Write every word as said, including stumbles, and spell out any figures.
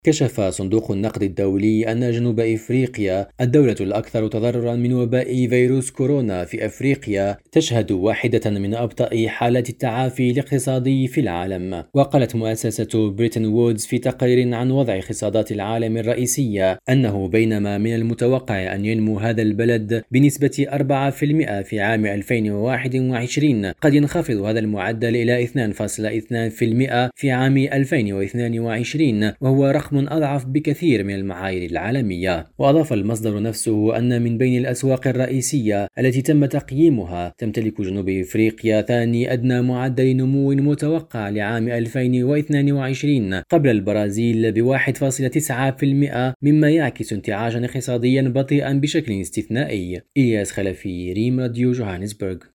كشف صندوق النقد الدولي أن جنوب إفريقيا الدولة الأكثر تضررا من وباء فيروس كورونا في أفريقيا تشهد واحدة من أبطأ حالات التعافي الاقتصادي في العالم. وقالت مؤسسة بريتن وودز في تقرير عن وضع اقتصادات العالم الرئيسية أنه بينما من المتوقع أن ينمو هذا البلد بنسبة أربعة بالمئة في عام ألفين وواحد وعشرين، قد ينخفض هذا المعدل إلى اثنين فاصلة اثنين بالمئة في عام ألفين واثنين وعشرين، وهو رقم أضعف بكثير من المعايير العالمية. وأضاف المصدر نفسه أن من بين الأسواق الرئيسية التي تم تقييمها تمتلك جنوب إفريقيا ثاني أدنى معدل نمو متوقع لعام ألفين واثنين وعشرين قبل البرازيل ب واحد فاصلة تسعة بالمئة، مما يعكس انتعاشا اقتصاديا بطيئا بشكل استثنائي. إلياس خلفي، ريم راديو، جوهانسبرغ.